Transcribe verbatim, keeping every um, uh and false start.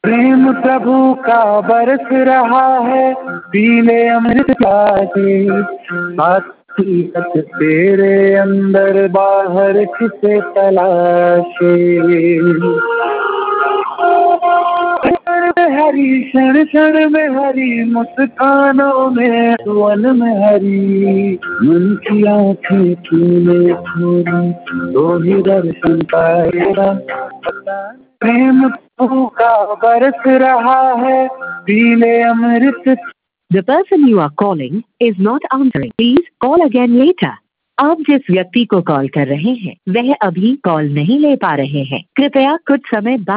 प्रेम प्रभु का बरस रहा है, पीले अमृत प्यासे, हकीकत तेरे अंदर बाहर किसे तलाशे। क्षण में हरी, क्षण क्षण में हरी, मुस्कानों में वन में हरी, मन की आँखें तूने खोली तो ही दर्शन पाएगा। प्रेम प्रभु का बरस रहा है, पीले अमृत। The person you are calling is not answering. Please call again later. आप जिस व्यक्ति को कॉल कर रहे हैं वह अभी कॉल नहीं ले पा रहे हैं, कृपया कुछ समय बाद